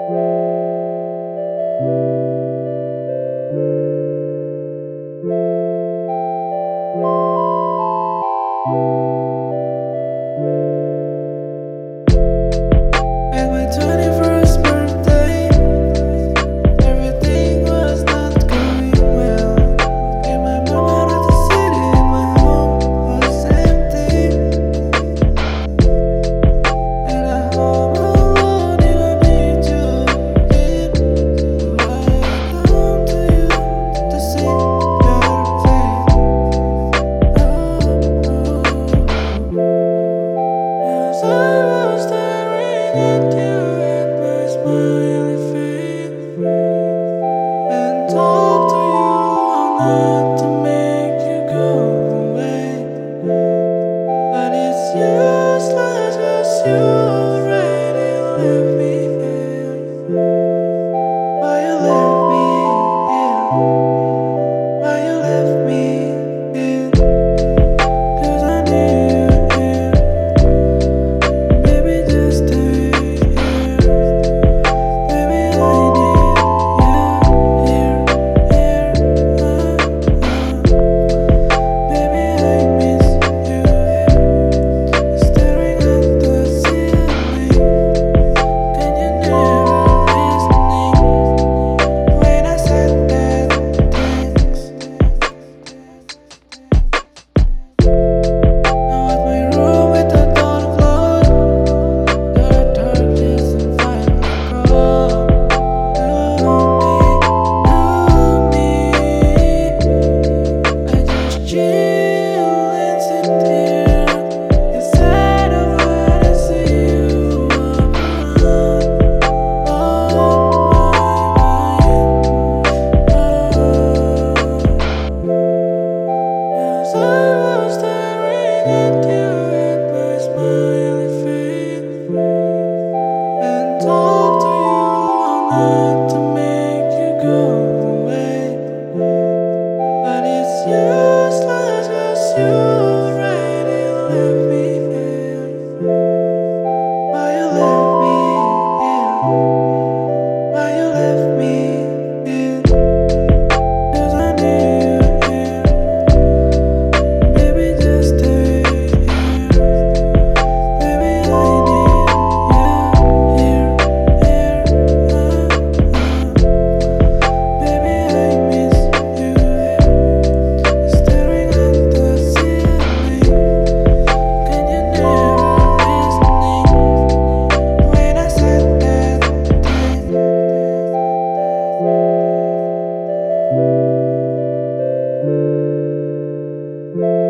At my 21st birthday, everything was not going well. Came my mom out of the city, my home was empty. And I'm home alone, and I need you again. I come to you to see your face. Yes, I was staring at you at my smiling face and talk to you not to make you go away. But it's useless 'cause you already left me here. Why you left me here? Why you left me here? 'Cause I need you here. Baby, just stay here. Baby, I need you here, here. Baby, I miss you here. Staring at the ceiling. Can you never listening when I said that things? Now at my room with the door closed, the darkness and finally crawl. To me, I just chill and sit here inside of what I see you around on my mind. Yes, I was staring at you at my smiling face and talk to you not to make you go away. But it's useless 'cause you already left me here. Why you left me here? Why you left me here? 'Cause I need you here. Baby, just stay here. Baby, I need you here, here. Baby, I miss you here. Staring at the ceiling. Can you never listening when I said that thing?